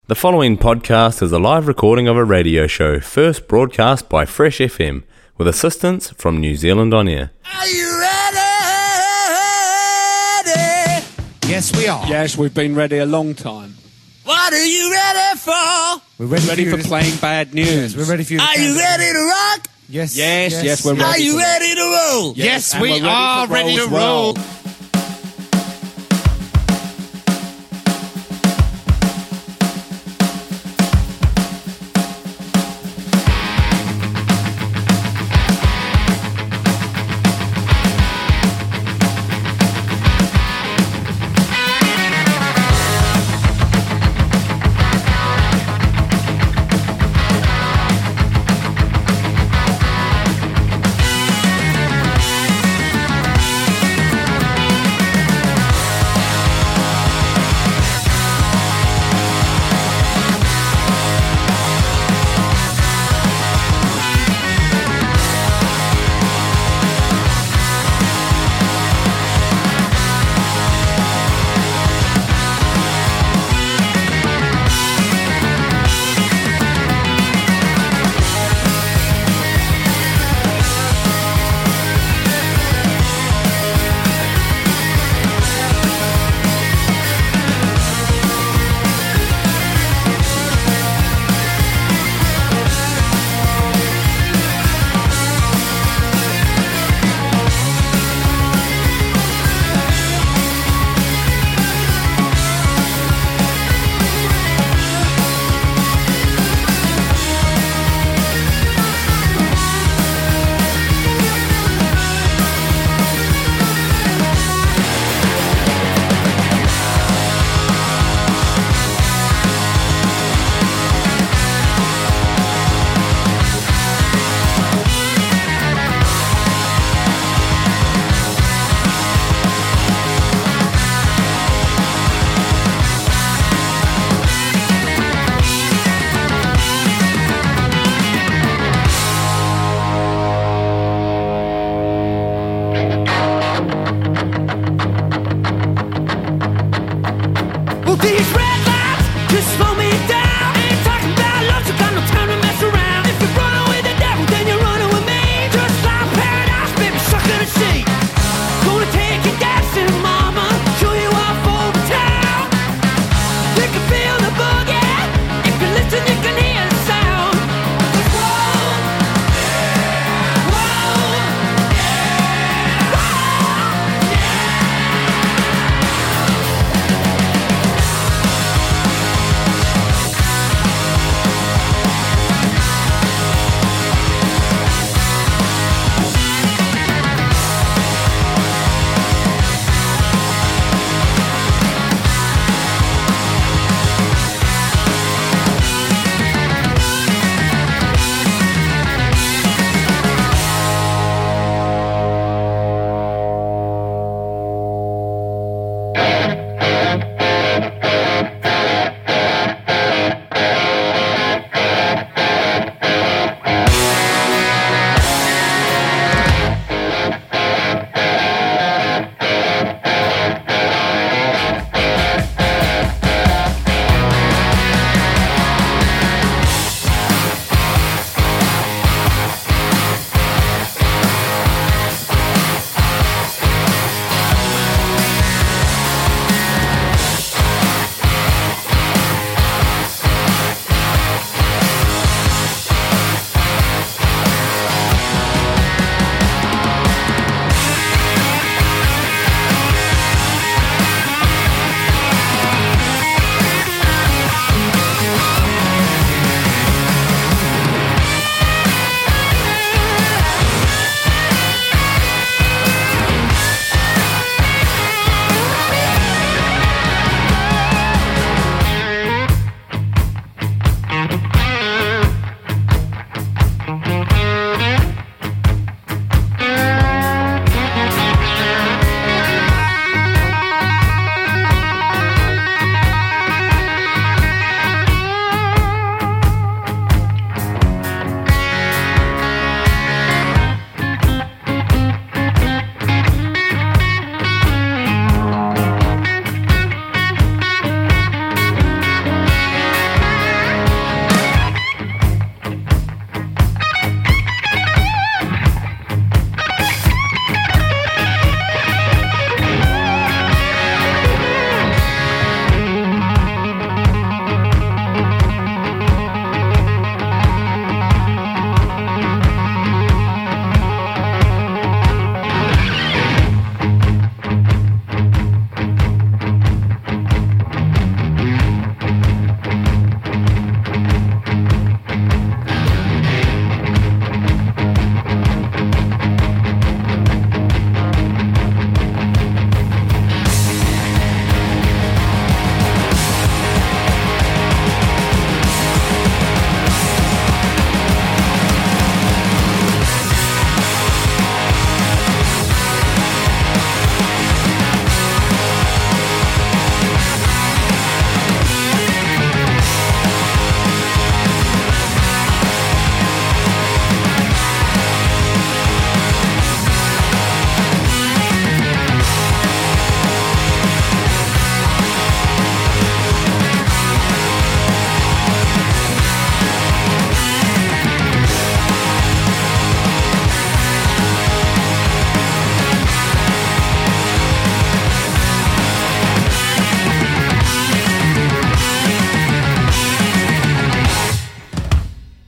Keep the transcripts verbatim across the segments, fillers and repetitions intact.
The following podcast is a live recording of a radio show first broadcast by Fresh F M with assistance from New Zealand On Air. Are you ready? Yes, we are. Yes, we've been ready a long time. What are you ready for? We're ready, Ready for, for you to- playing bad news. Yes, we're ready for you. to Are you count ready to rock? Yes, Yes, yes, we're Are ready. you to ready to roll? Yes, and we we're ready are to ready roll to as well. roll.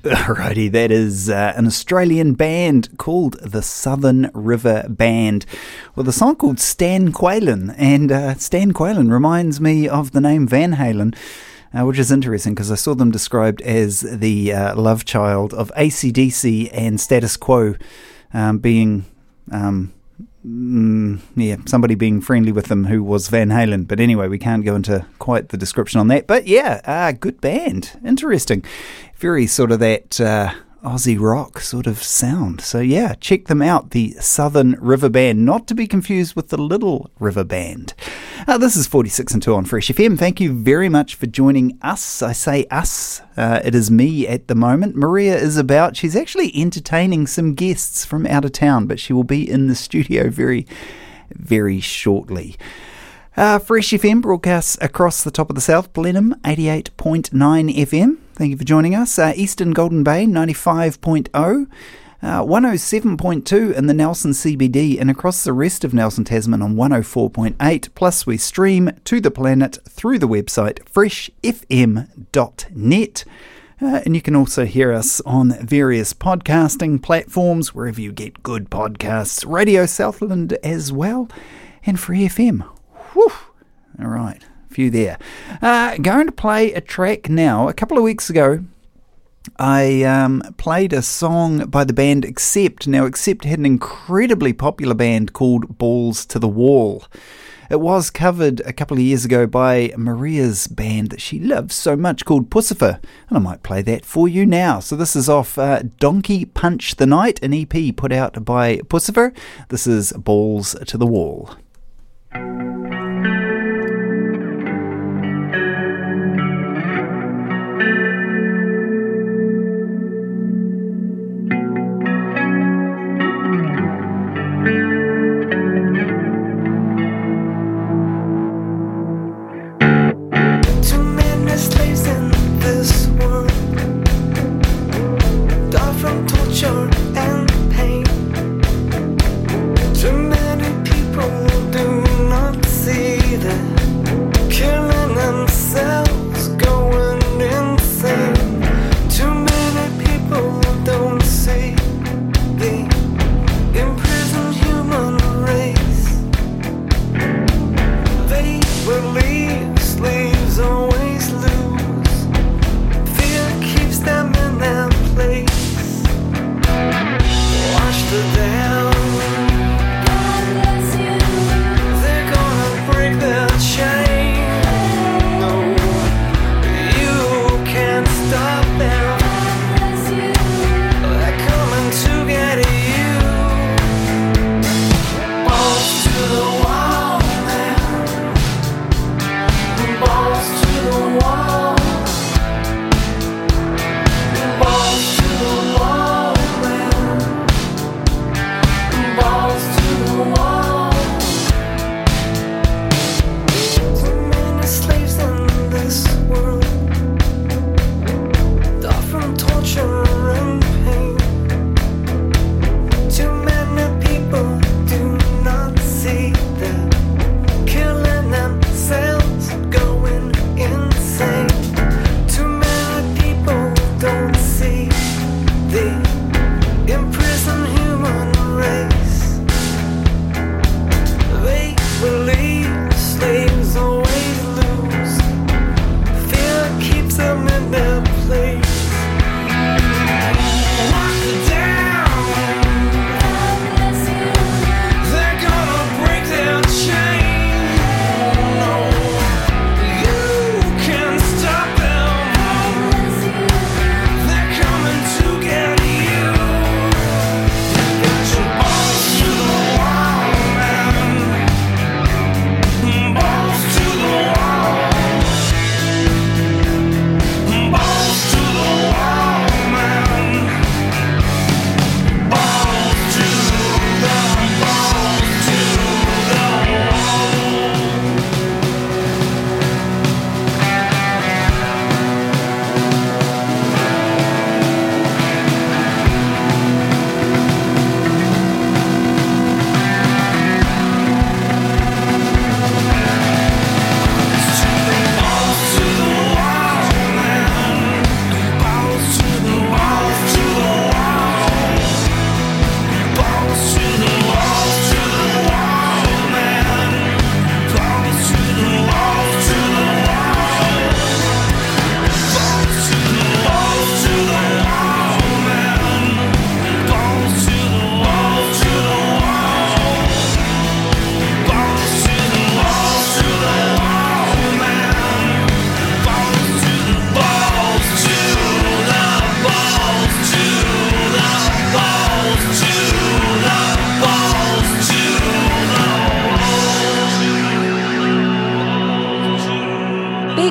Alrighty, that is uh, an Australian band called the Southern River Band with a song called Stan Quaylen, and uh, Stan Quaylen reminds me of the name Van Halen, uh, which is interesting because I saw them described as the uh, love child of A C D C and Status Quo, um, being... Um, Mm, yeah, somebody being friendly with them who was Van Halen. But anyway, we can't go into quite the description on that. But yeah, uh, good band. Interesting. Very sort of that uh, Aussie rock sort of sound. So yeah, check them out. The Southern River Band, not to be confused with the Little River Band. Uh, this is forty-six and two on Fresh F M. Thank you very much for joining us. I say us. Uh, it is me at the moment. Maria is about. She's actually entertaining some guests from out of town, but she will be in the studio very, very shortly. Uh, Fresh F M broadcasts across the top of the South. Blenheim, eighty-eight point nine F M. Thank you for joining us. Uh, Eastern Golden Bay, ninety-five point oh. Uh, one oh seven point two in the Nelson C B D, and across the rest of Nelson Tasman on one oh four point eight. Plus we stream to the planet through the website fresh f m dot net. Uh, and you can also hear us on various podcasting platforms, wherever you get good podcasts. Radio Southland as well, and Free F M. Whew. All right, a few there. Uh, going to play a track now. A couple of weeks ago, I um, played a song by the band Accept. Now, Accept had an incredibly popular band called Balls to the Wall. It was covered a couple of years ago by Maria's band that she loves so much called Pussifer, and I might play that for you now. So this is off uh, Donkey Punch the Night, an E P put out by Pussifer. This is Balls to the Wall. Too many people do not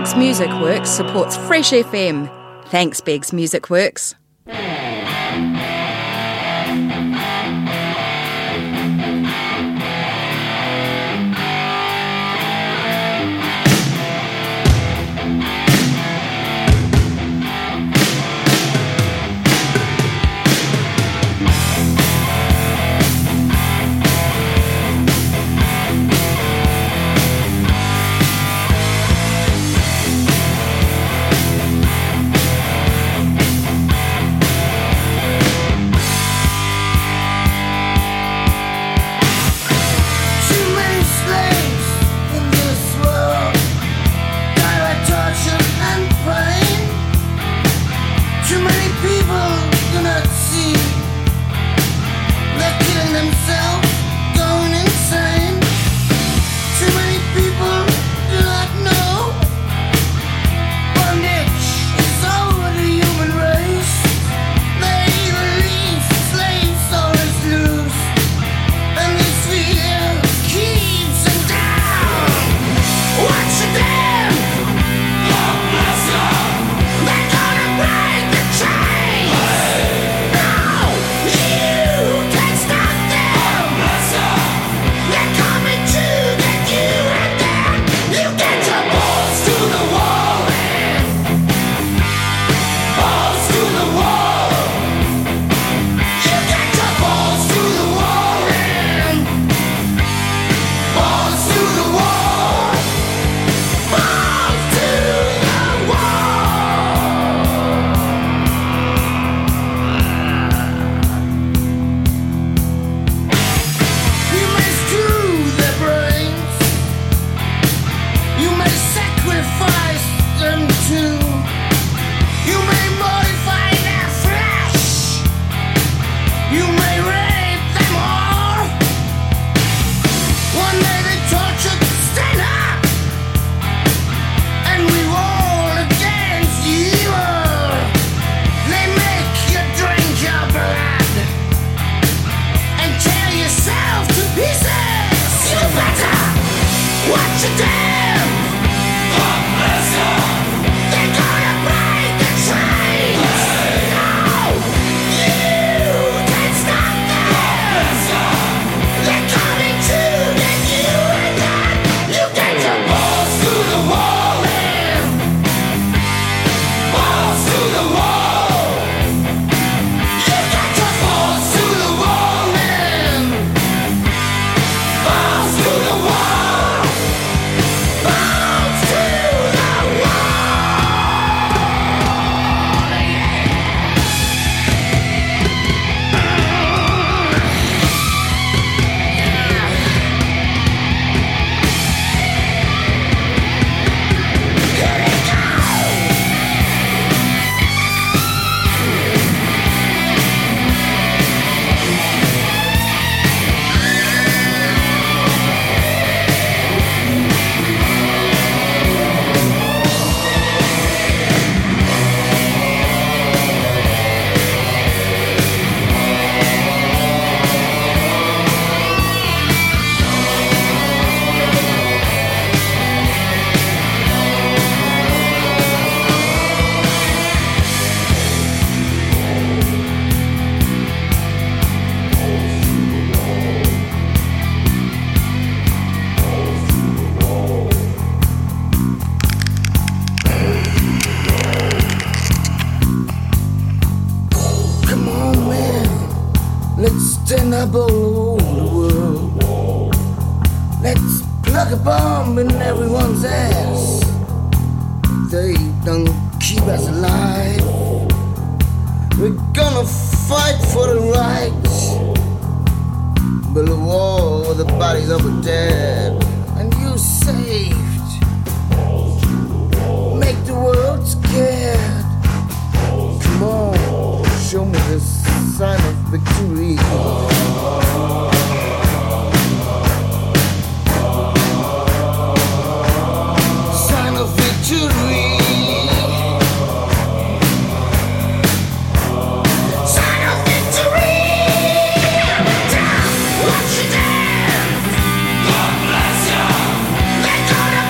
Beggs Music Works supports Fresh F M. Thanks, Beggs Music Works. Watch you dance. God bless you. They're gonna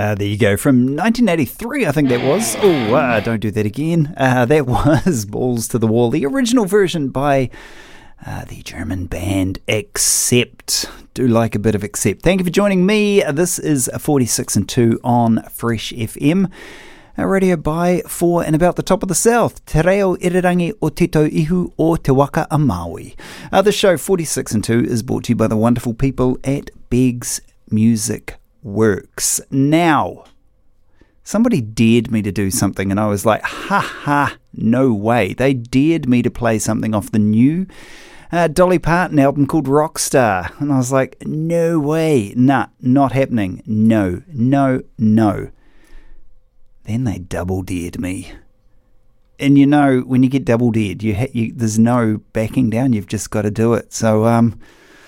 Uh, there you go. From nineteen eighty-three, I think that was. Oh, uh, don't do that again. Uh, that was Balls to the Wall, the original version by uh, the German band Accept. Do like a bit of Accept. Thank you for joining me. This is forty-six and two on Fresh F M. A radio by, for and about the top of the south. Te reo irirangi o te tau ihu o te waka a Maui. Uh, the show forty-six and two is brought to you by the wonderful people at Beggs Music Works. Now, somebody dared me to do something and I was like, ha ha, no way. They dared me to play something off the new uh, Dolly Parton album called Rockstar. And I was like, no way, nah, not happening. No, no, no. Then they double dared me. And you know, when you get double dared, you, ha- you there's no backing down. You've just got to do it. So um,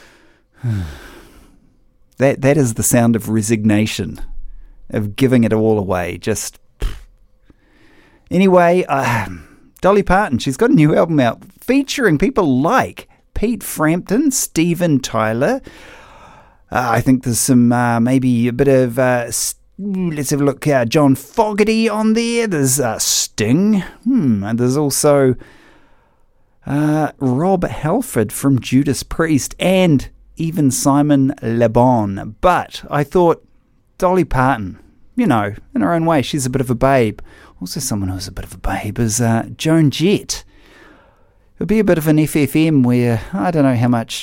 that that is the sound of resignation, of giving it all away. Just anyway, uh, Dolly Parton. She's got a new album out featuring people like Pete Frampton, Steven Tyler. Uh, I think there's some uh, maybe a bit of. Uh, Let's have a look. Uh, John Fogerty on there. There's uh, Sting. Hmm. And there's also uh, Rob Halford from Judas Priest and even Simon Le Bon. But I thought Dolly Parton, you know, in her own way, she's a bit of a babe. Also someone who's a bit of a babe is uh, Joan Jett. It'll be a bit of an F F M where I don't know how much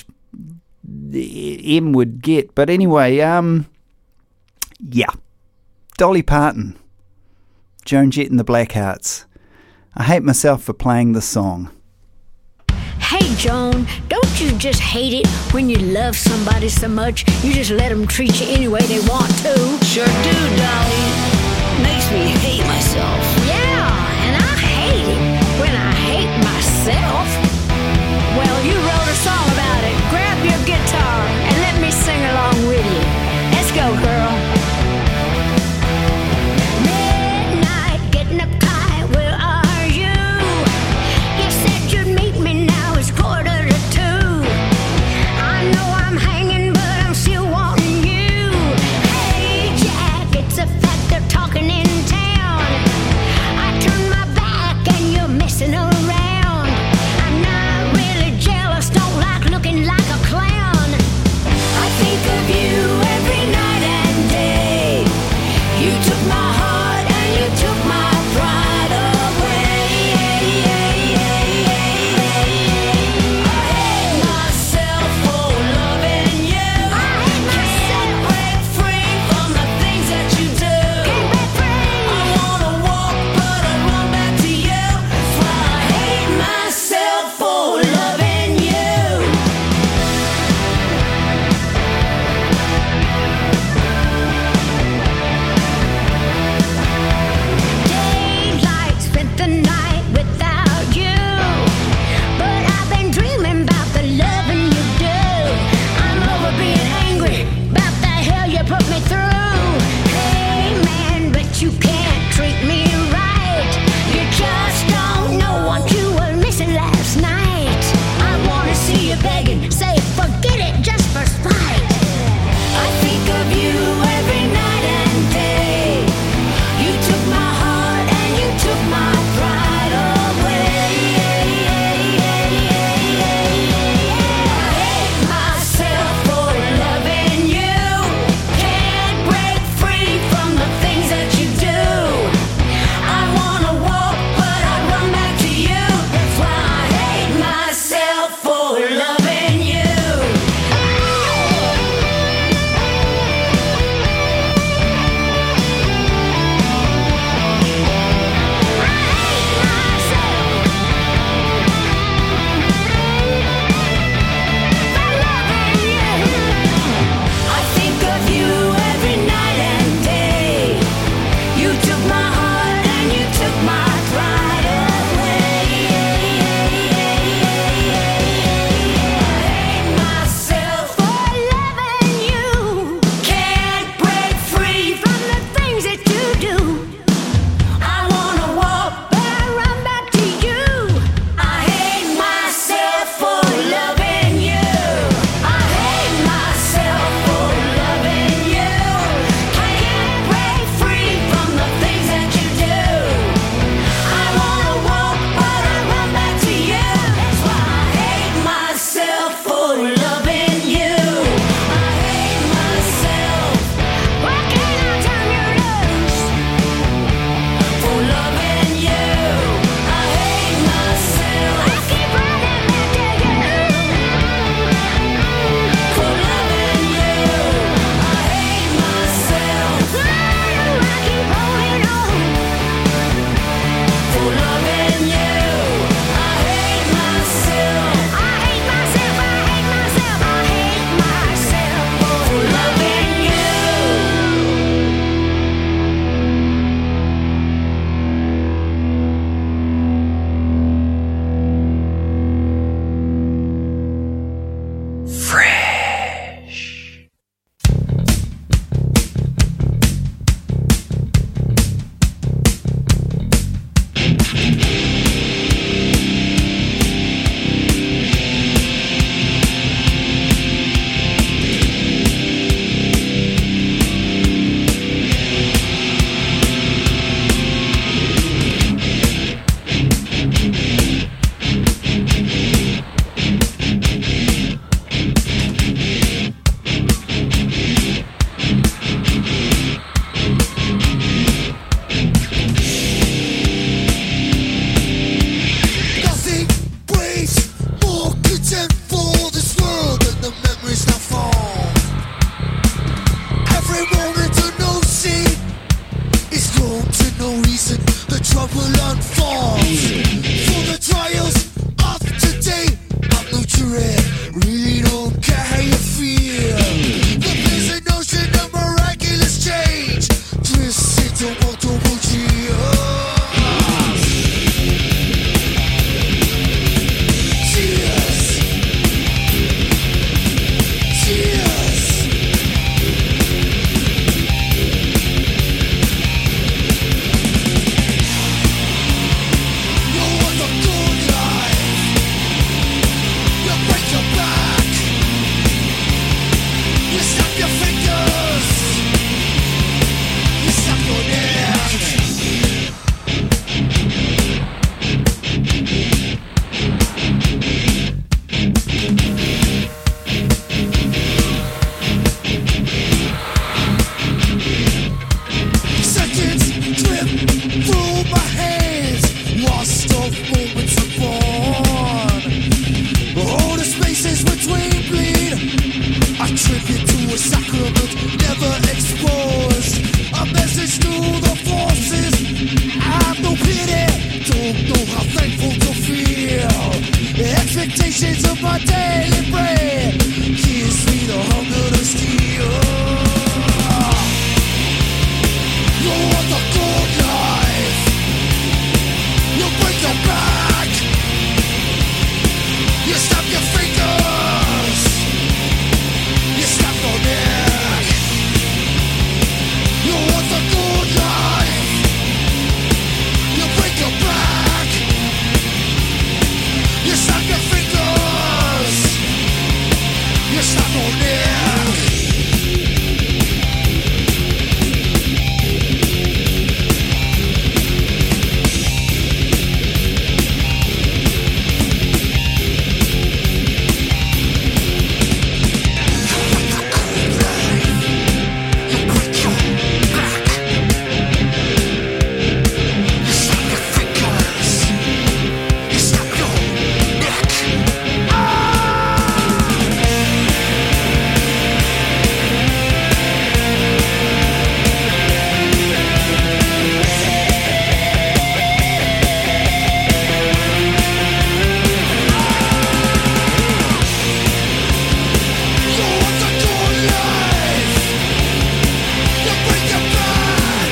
M would get. But anyway, um, yeah. Dolly Parton, Joan Jett and the Blackhearts. I hate myself for playing the song. Hey Joan, don't you just hate it when you love somebody so much you just let them treat you any way they want to? Sure do, Dolly. Makes me hate myself. Yeah, and I hate it when I hate myself. Well, you wrote a song about it. Grab your guitar and let me sing along with you. Let's go, girl. Talking in town. no reason the trouble unfolds. For the trials of today, I'm neutral, really don't care how you feel. The pleasant notion of miraculous change twists into multiple cheers. Cheers. Cheers. You want the good life. You break your back. You snap your fingers. You snap your neck. Seconds drip through my hands, lost of moments upon. All the spaces between bleed, a tribute to a sacrament never exposed. A message to the forces, have no pity, don't know how thankful to feel. The expectations of my daily bread gives me the hunger to steal. You want the good life. You break your back. You snap your fingers. You snap your neck. You want the good life. You break your back. You snap your fingers. You snap your neck. You want the good life. You break your back.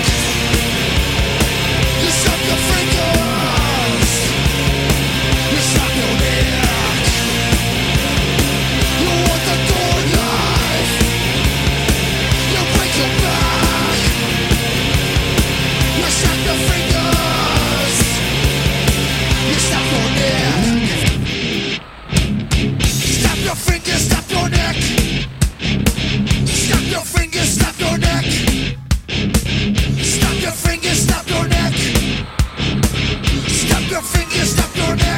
You snap your fingers. You snap your neck. You want the good life. You break your back. You snap your fingers. You snap your neck. Snap your fingers, snap your neck. Snap your fingers, snap your neck. Snap your fingers, snap your neck. Snap your fingers, snap your neck.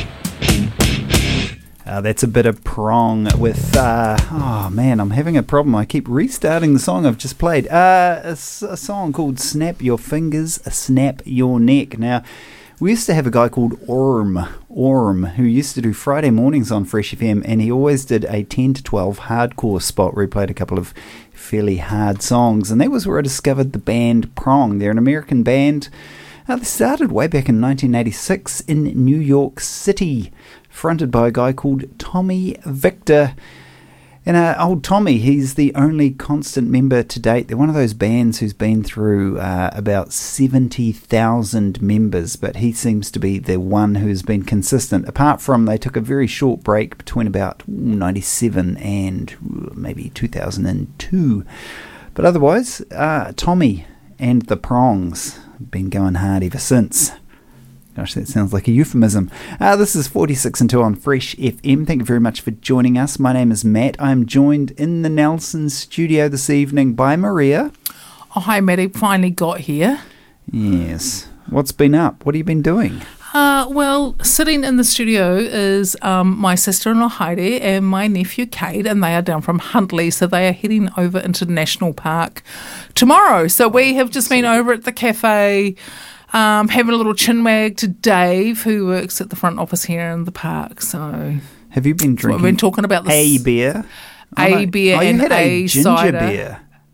Uh, that's a bit of Prong with, uh, oh man, I'm having a problem. I keep restarting the song I've just played. Uh, a, s- a song called Snap Your Fingers, Snap Your Neck. Now, we used to have a guy called Orm, Orm, who used to do Friday mornings on Fresh F M, and he always did a ten to twelve hardcore spot where he played a couple of fairly hard songs, and that was where I discovered the band Prong. They're an American band. Uh, they started way back in nineteen eighty-six in New York City, fronted by a guy called Tommy Victor. And uh, old Tommy, he's the only constant member to date. They're one of those bands who's been through uh, about seventy thousand members, but he seems to be the one who's been consistent. Apart from they took a very short break between about ninety-seven and maybe two thousand two. But otherwise, uh, Tommy and the Prongs have been going hard ever since. Gosh, that sounds like a euphemism. Uh, this is forty-six and two on Fresh F M. Thank you very much for joining us. My name is Matt. I'm joined in the Nelson studio this evening by Maria. Oh, hi, Maddie. Finally got here. Yes. What's been up? What have you been doing? Uh, well, sitting in the studio is um, my sister-in-law Heidi and my nephew Cade, and they are down from Huntley, so they are heading over into National Park tomorrow. So we have just been over at the cafe, um, having a little chinwag to Dave, who works at the front office here in the park. So have you been drinking? We've been talking about this a beer, a oh, no. beer oh, you and had a, a ginger cider. beer.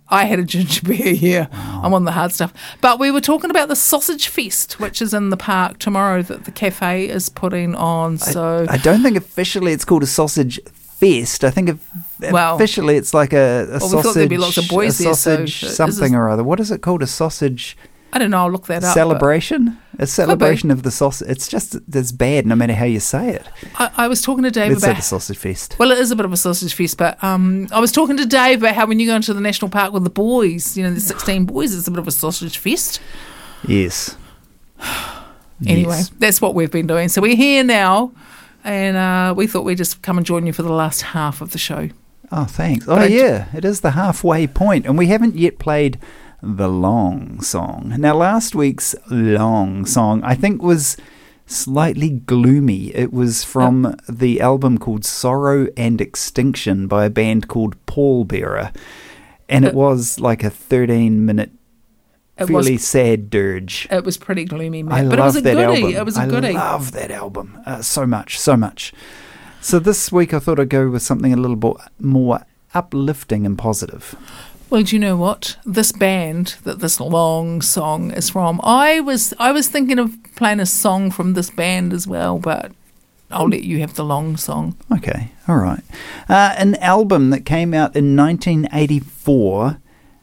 I had a ginger beer, yeah. Wow. I'm on the hard stuff. But we were talking about the Sausage Fest, which is in the park tomorrow that the cafe is putting on. So I, I don't think officially it's called a sausage fest. I think if, well, officially it's like a, a well, sausage, we thought there'd be lots of boys a there, sausage so something or other. What is it called? A sausage... I don't know, I'll look that up. Celebration? A celebration of the sausage. It's just, it's bad no matter how you say it. I, I was talking to Dave Let's about... say the sausage fest. Well, it is a bit of a sausage fest, but um, I was talking to Dave about how when you go into the national park with the boys, you know, the sixteen boys, it's a bit of a sausage fest. Yes. Anyway, yes. That's what we've been doing. So we're here now, and uh, we thought we'd just come and join you for the last half of the show. Oh, thanks. Oh, yeah, it is the halfway point, and we haven't yet played... the long song. Now, last week's long song, I think, was slightly gloomy. It was from oh. the album called Sorrow and Extinction by a band called Pallbearer. And it, it was like a thirteen-minute, fairly was, sad dirge. It was pretty gloomy, man. I but love it was a that goodie. album. It was a goodie. I love that album uh, so much, so much. So this week I thought I'd go with something a little bit more uplifting and positive. Well, do you know what? This band that this long song is from, I was I was thinking of playing a song from this band as well, but I'll let you have the long song. Okay, all right. Uh, an album that came out in nineteen eighty-four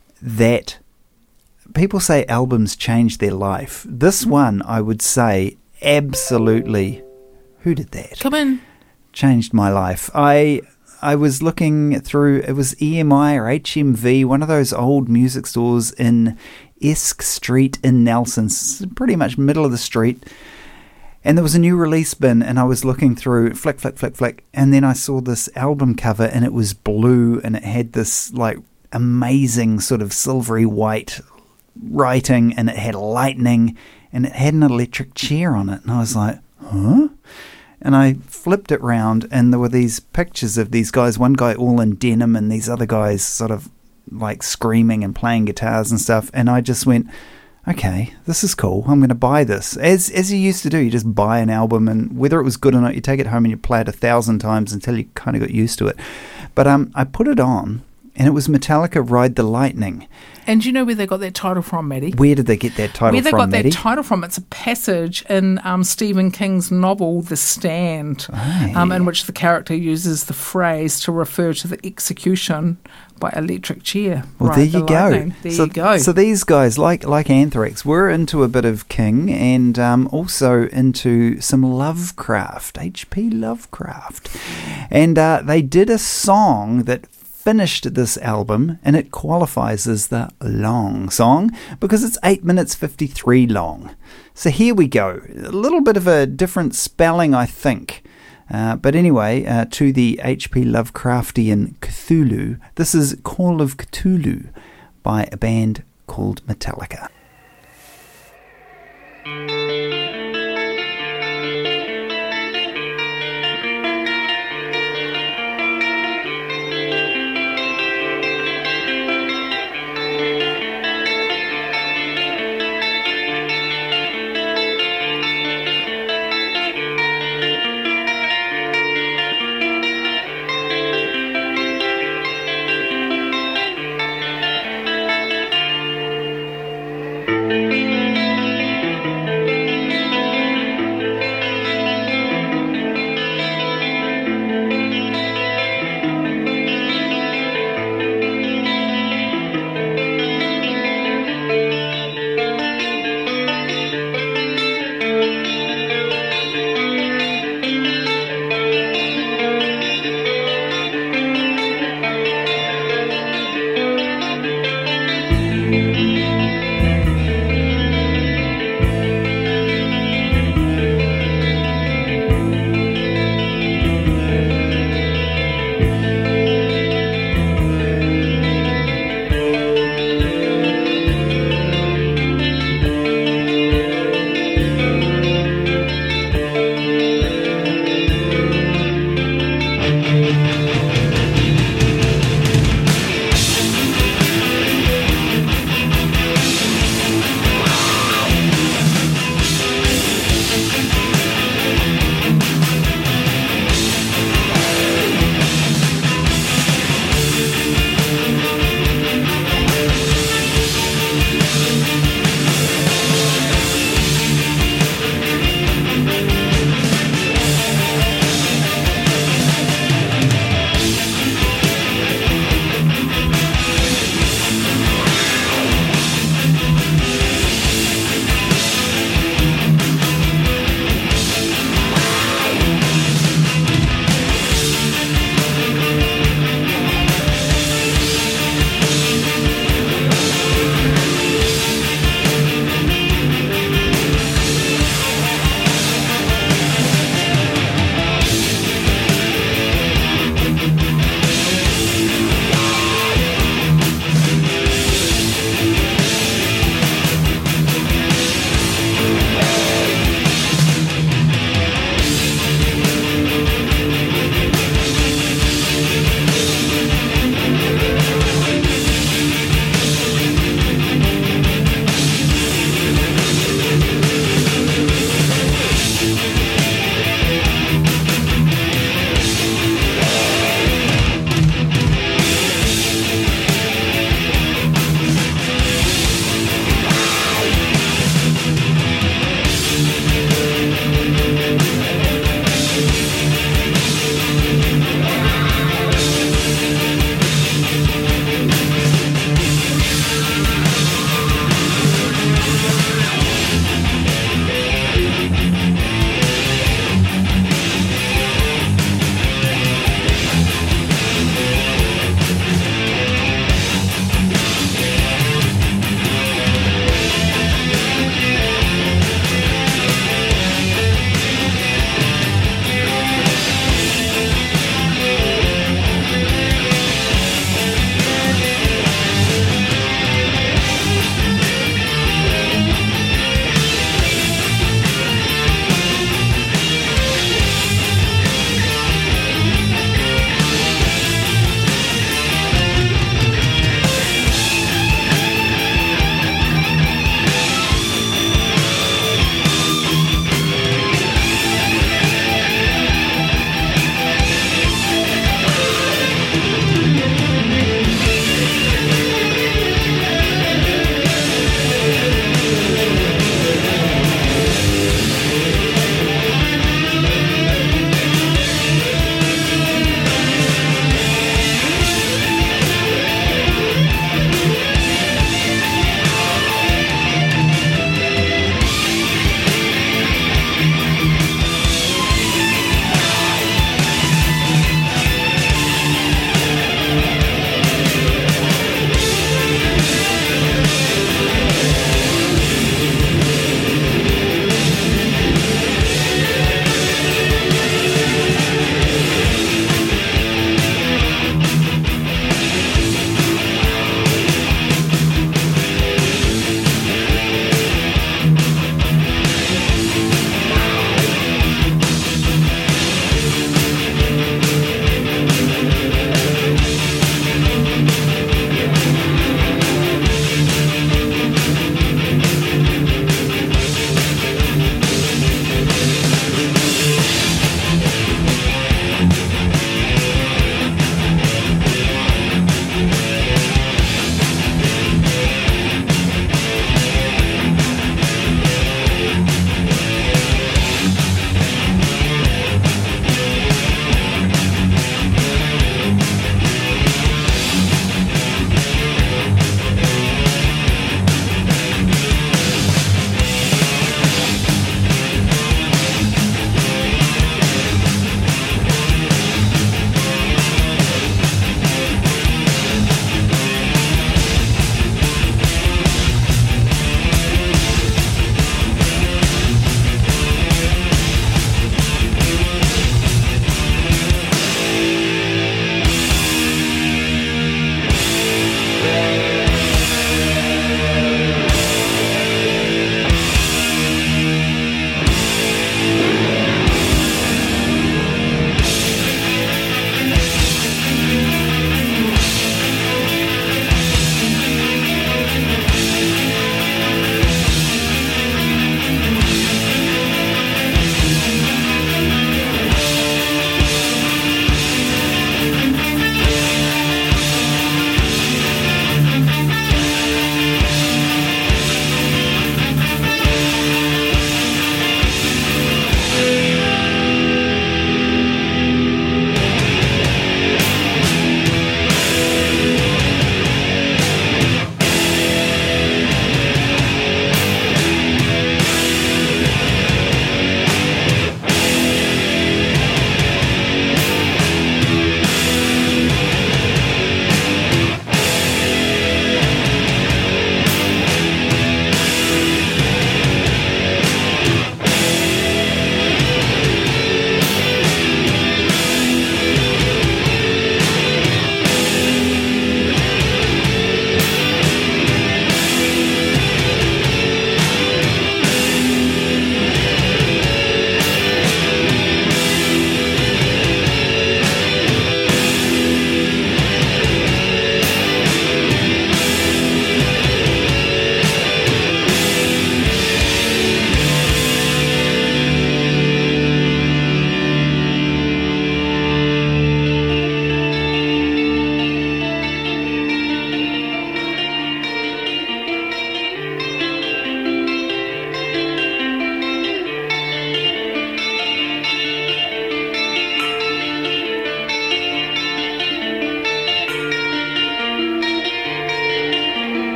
that people say albums change their life. This one, I would say, absolutely, who did that? Come in. Changed my life. I... I was looking through, it was E M I or H M V, one of those old music stores in Esk Street in Nelson, pretty much middle of the street. And there was a new release bin, and I was looking through, flick, flick, flick, flick, and then I saw this album cover, and it was blue, and it had this like amazing sort of silvery white writing, and it had lightning, and it had an electric chair on it. And I was like, huh? And I flipped it round, and there were these pictures of these guys, one guy all in denim and these other guys sort of like screaming and playing guitars and stuff. And I just went, okay, this is cool. I'm going to buy this. As as you used to do, you just buy an album, and whether it was good or not, you take it home and you play it a thousand times until you kind of got used to it. But um, I put it on, and it was Metallica Ride the Lightning. And do you know where they got that title from, Maddie? Where did they get that title from, Where they got Maddie? that title from, it's a passage in um, Stephen King's novel, The Stand, Aye. um, in which the character uses the phrase to refer to the execution by electric chair. Well, Ride there the you go. lightning. There so, you go. So these guys, like like Anthrax, were into a bit of King and um, also into some Lovecraft, H P Lovecraft. And uh, they did a song that finished this album, and it qualifies as the long song because it's eight minutes fifty-three long. So here we go. A little bit of a different spelling, I think. Uh, but anyway, uh, to the H P Lovecraftian Cthulhu, this is Call of Cthulhu by a band called Metallica.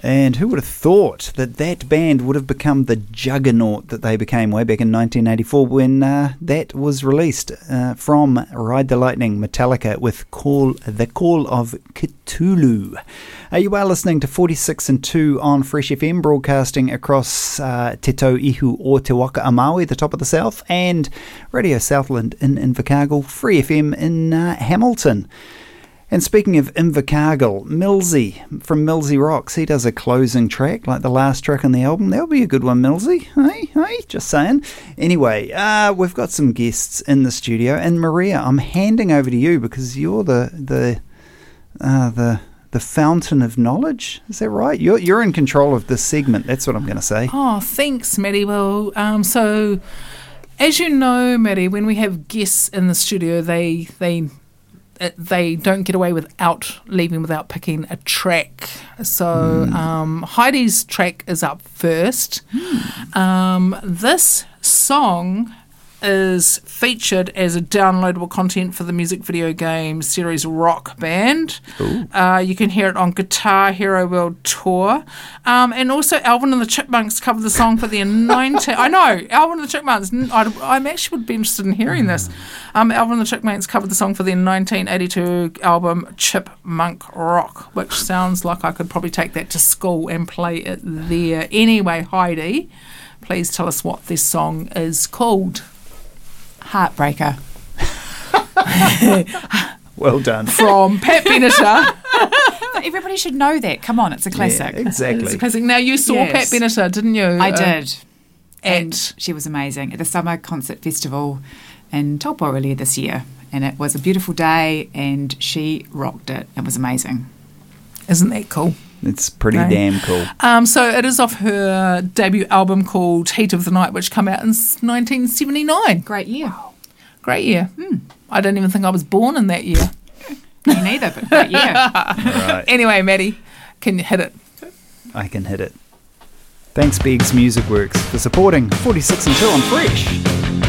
And who would have thought that that band would have become the juggernaut that they became way back in nineteen eighty-four when uh, that was released uh, from Ride the Lightning, Metallica, with Call the Call of Cthulhu. Uh, you are listening to forty-six and two on Fresh F M, broadcasting across uh, Te Tau Ihu o Te Waka a Maui, the top of the south, and Radio Southland in Invercargill, Free F M in uh, Hamilton. And speaking of Invercargill, Millsy from Millsy Rocks, he does a closing track, like the last track on the album. That'll be a good one, Millsy. Hey, hey, just saying. Anyway, uh, we've got some guests in the studio, and Maria, I'm handing over to you because you're the the uh, the the fountain of knowledge. Is that right? You're you're in control of this segment. That's what I'm going to say. Oh, thanks, Maddie. Well, um, so as you know, Maddie, when we have guests in the studio, they they. they don't get away without leaving without picking a track. So mm. um, Heidi's track is up first. Mm. Um, this song is featured as a downloadable content for the music video game series Rock Band. Uh, you can hear it on Guitar Hero World Tour. Um, and also Alvin and the Chipmunks covered the song for their nineteen... I know, Alvin and the Chipmunks. I, I actually would be interested in hearing this. Um, Alvin and the Chipmunks covered the song for their nineteen eighty-two album Chipmunk Rock, which sounds like I could probably take that to school and play it there. Anyway, Heidi, please tell us what this song is called. Heartbreaker. Well done. From Pat Benatar. Everybody should know that. Come on, it's a classic. Yeah, exactly. It's a classic. Now, you saw Yes. Pat Benatar, didn't you? I Uh, did. And at she was amazing at the Summer Concert Festival in Taupo earlier this year. And it was a beautiful day and she rocked it. It was amazing. Isn't that cool? It's pretty Right. damn cool. Um, so it is off her debut album called Heat of the Night, which came out in nineteen seventy-nine. Great year. Great year. Hmm. I don't even think I was born in that year. Me neither, but great year. Right. Anyway, Maddie, can you hit it? I can hit it. Thanks, Biggs Music Works, for supporting forty-six and two on Fresh.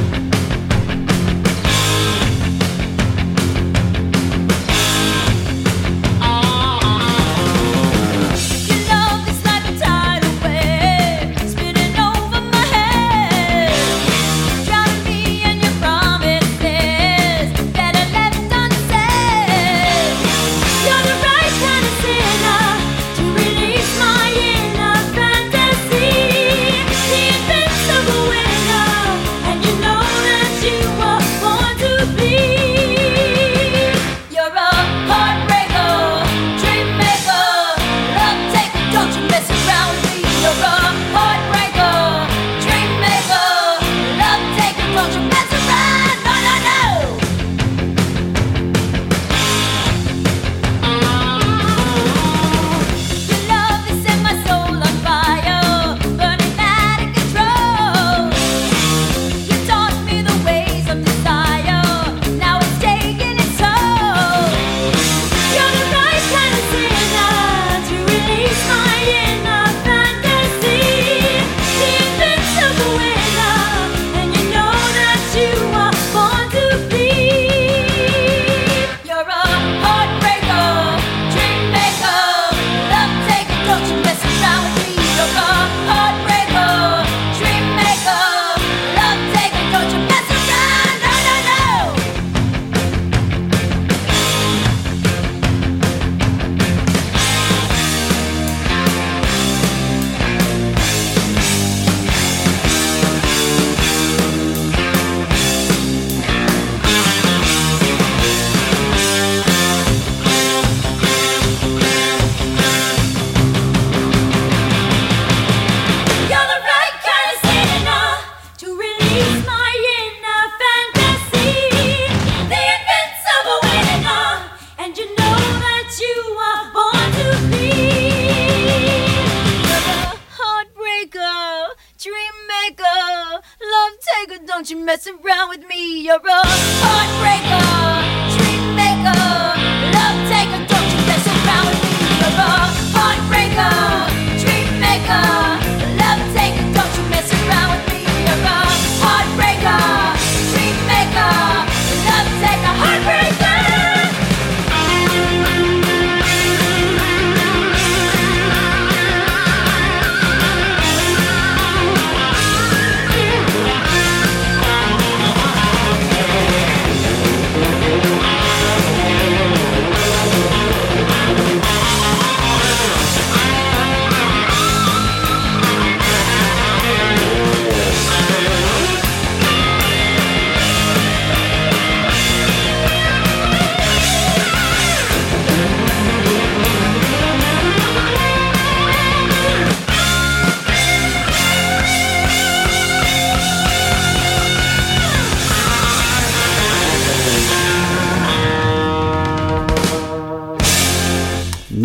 Don't you mess around with me, you're a heartbreaker, dream maker, love taker. Don't you mess around with me, you're a heartbreaker, dream maker, love taker. Don't you mess around with me, you're a heartbreaker, dream maker, love taker, heartbreaker.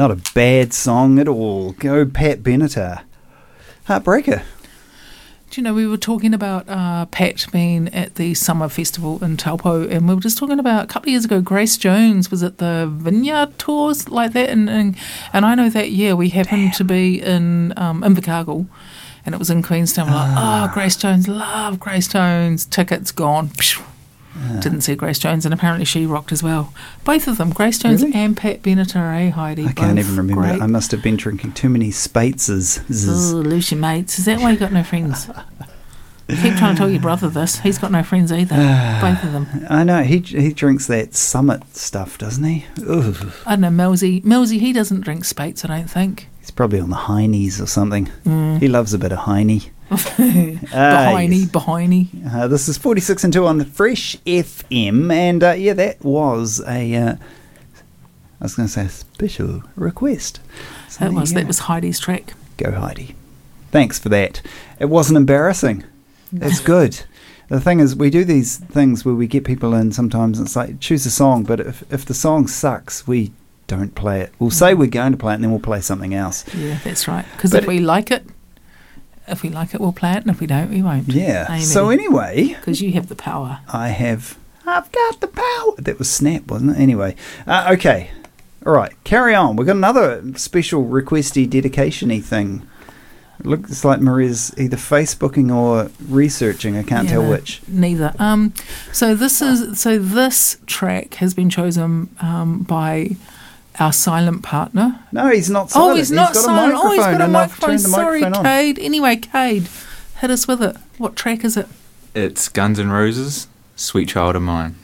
not a bad song at all. Go Pat Benatar. Heartbreaker. Do you know, we were talking about uh, Pat being at the summer festival in Taupo, and we were just talking about a couple of years ago, Grace Jones was at the Vineyard Tours like that, and and, and I know that year we happened Damn. to be in um, Invercargill, and it was in Queenstown. We're like, oh, Grace Jones, love Grace Jones, tickets gone. Uh, Didn't see Grace Jones, and apparently she rocked as well. Both of them, Grace Jones really? and Pat Benatar, eh, Heidi? I can't Both even remember. great. I must have been drinking too many Spates'. Oh, lose your mates. Is that why you got no friends? You keep trying to tell your brother this. He's got no friends either. Uh, Both of them. I know. He he drinks that Summit stuff, doesn't he? Ugh. I don't know, Millsy. Millsy, he doesn't drink Spates, I don't think. He's probably on the Heinies or something. Mm. He loves a bit of Heine. Behiny, yes. Behiny. Uh, this is forty-six and two on Fresh F M, and uh, yeah, that was a, uh, I was going to say a special request. So that was, that was Heidi's track. Go Heidi. Thanks for that. It wasn't embarrassing. It's good. The thing is, we do these things where we get people in sometimes, and it's like, choose a song, but if, if the song sucks, we don't play it. We'll say we're going to play it, and then we'll play something else. Yeah, that's right. Because if we like it, If we like it, we'll play it, and if we don't, we won't. Yeah. Amy. So anyway... Because you have the power. I have... I've got the power. That was Snap, wasn't it? Anyway. Uh, okay. All right. Carry on. We've got another special requesty, dedication-y thing. It looks like Maria's either Facebooking or researching. I can't yeah, tell which. Neither. Um. So this is... So this track has been chosen um, by... our silent partner. No, he's not silent. Oh, he's not he's got silent. A oh, he's got a microphone. Sorry, microphone Cade. Anyway, Cade, hit us with it. What track is it? It's Guns N' Roses, Sweet Child of Mine.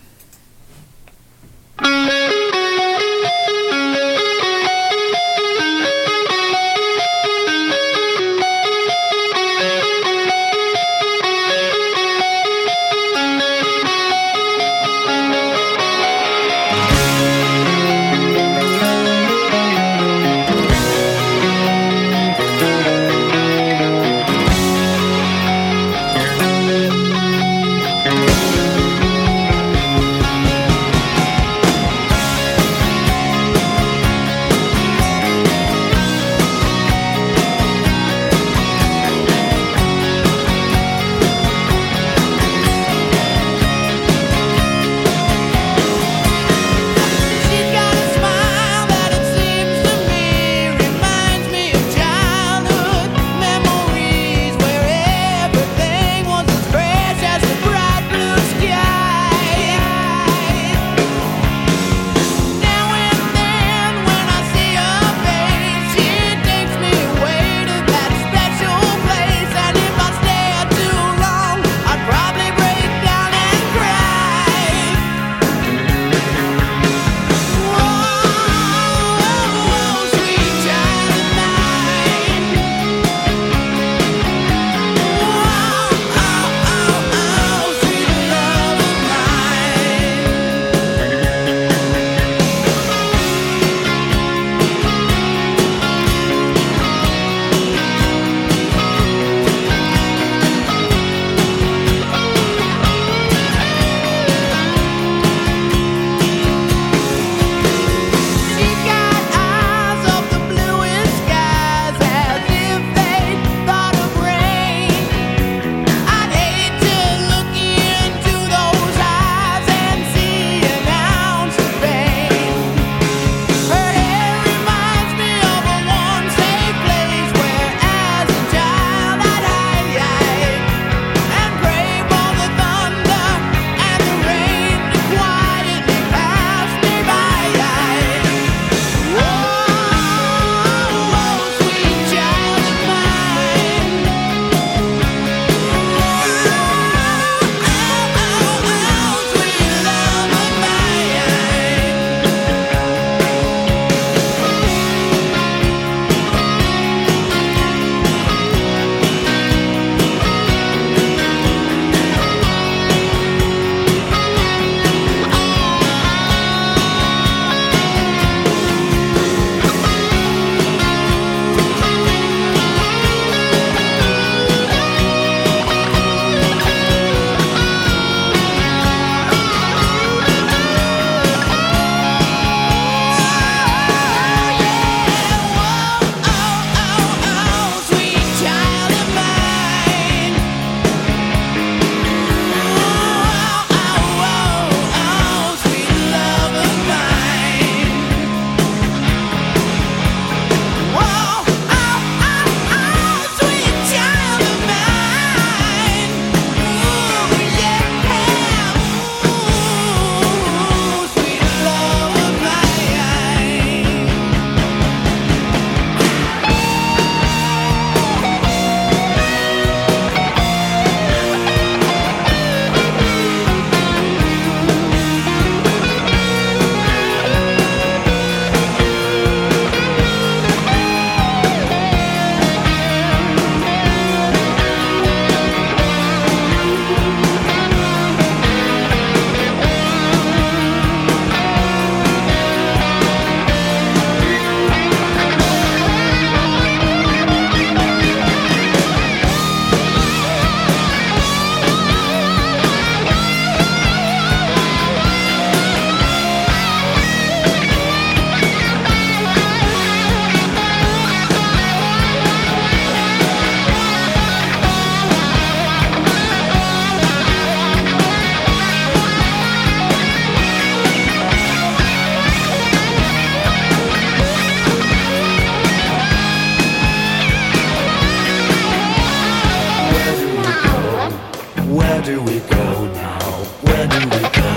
do we go now? Where do we go?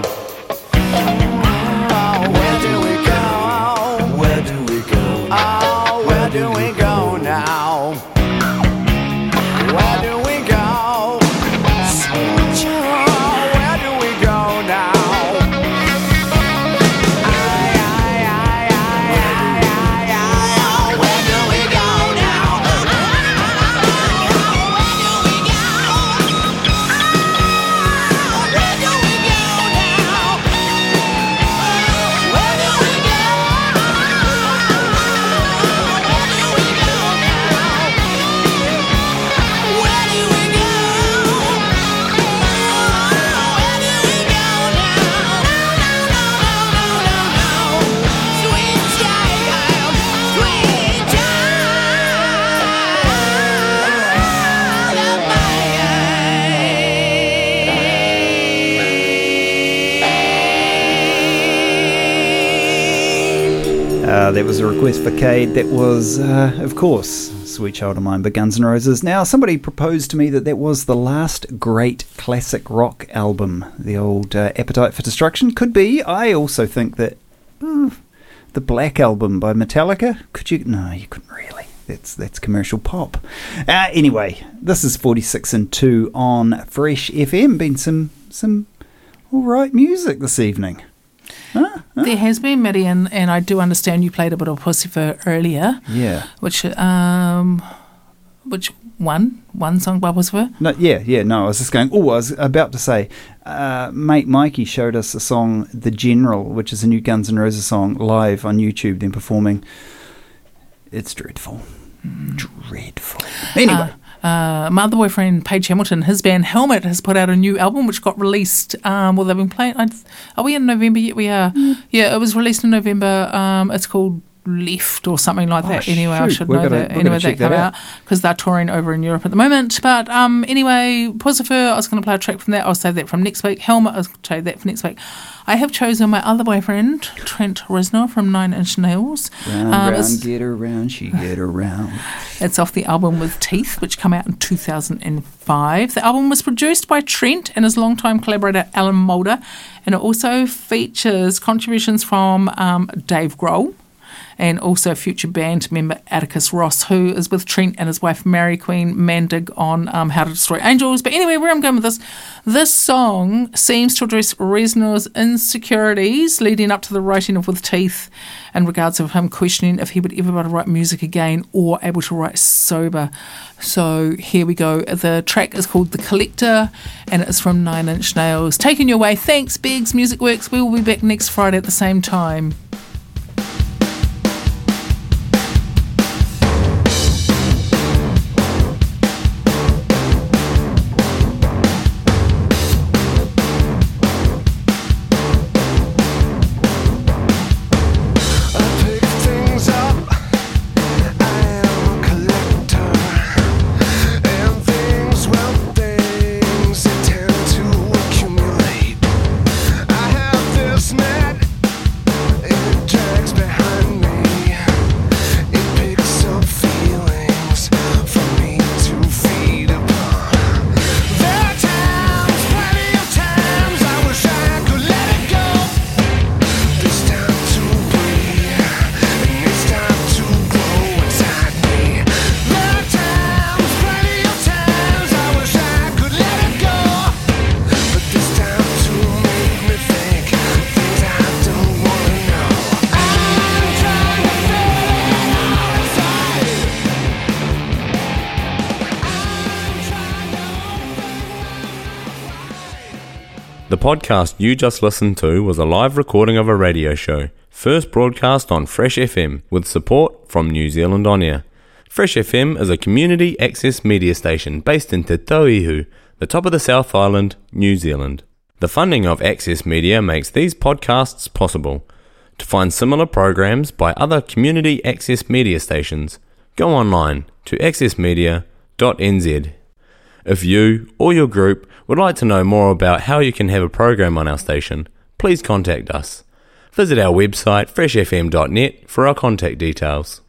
Oh, where do we go? Where do we go? Oh, where do we go now? Where do we go? Sweet child, where do we go now? Aye, aye, aye, aye, aye, aye, aye. Where do we go now? Uh, that was a request for Cade. That was, uh, of course, Sweet Child of Mine by Guns N' Roses. Now, somebody proposed to me that that was the last great classic rock album. The old uh, Appetite for Destruction could be. I also think that uh, the Black Album by Metallica. Could you? No, you couldn't really. That's that's commercial pop. Uh, anyway, this is forty-six and two on Fresh F M. Been some some all right music this evening. Huh? Huh? There has been, Maddie, and, and I do understand you played a bit of Pussifer earlier. Yeah. Which um, which one one song by Pussifer? No, yeah, yeah. No, I was just going. Oh, I was about to say, uh, mate Mikey showed us a song, "The General," which is a new Guns N' Roses song, live on YouTube. Then performing. It's dreadful, mm. dreadful. Anyway. Uh, Uh, my other boyfriend, Paige Hamilton, his band Helmet has put out a new album which got released. Um, well, they've been playing. Are we in November yet? We are. Mm. Yeah, it was released in November. Um, it's called Left or something like that. Oh, anyway, shoot. I should we're know gonna, that. Anyway, that came out because they're touring over in Europe at the moment. But um, anyway, Pussifer, I was going to play a track from that. I'll save that from next week. Helmet, I'll save that for next week. I have chosen my other boyfriend, Trent Reznor from Nine Inch Nails. Round, um, round, get around, she get around. It's off the album With Teeth, which came out in two thousand five. The album was produced by Trent and his longtime collaborator Alan Moulder, and it also features contributions from um, Dave Grohl and also future band member Atticus Ross, who is with Trent and his wife Mary Queen Mandig on um, How to Destroy Angels. But anyway, where I'm going with this, this song seems to address Reznor's insecurities leading up to the writing of With Teeth in regards of him questioning if he would ever be able to write music again or able to write sober. So here we go. The track is called The Collector and it's from Nine Inch Nails. Taking you away. Thanks, Beggs Music Works. We will be back next Friday at the same time. The podcast you just listened to was a live recording of a radio show, first broadcast on Fresh F M with support from New Zealand On Air. Fresh F M is a community access media station based in Te Tauihu, the top of the South Island, New Zealand. The funding of Access Media makes these podcasts possible. To find similar programs by other community access media stations, go online to access media dot n z. If you or your group would like to know more about how you can have a program on our station, please contact us. Visit our website fresh f m dot net for our contact details.